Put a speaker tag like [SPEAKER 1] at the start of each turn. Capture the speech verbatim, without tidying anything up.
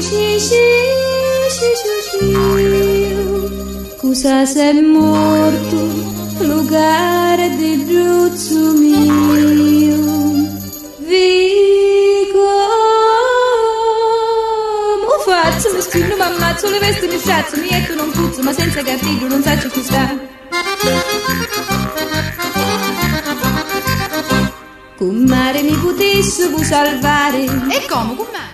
[SPEAKER 1] sì, sì, sì, sì, sì. Cosa sei morto, lugar di giuzzo mio. Vico, mo faccio, mi spinno, mi ammazzo, le vesti mi sciazzo, mi etto, non puzzo, ma senza capiglio non faccio più sta. Con mare mi potesse salvare.
[SPEAKER 2] E come, con mare?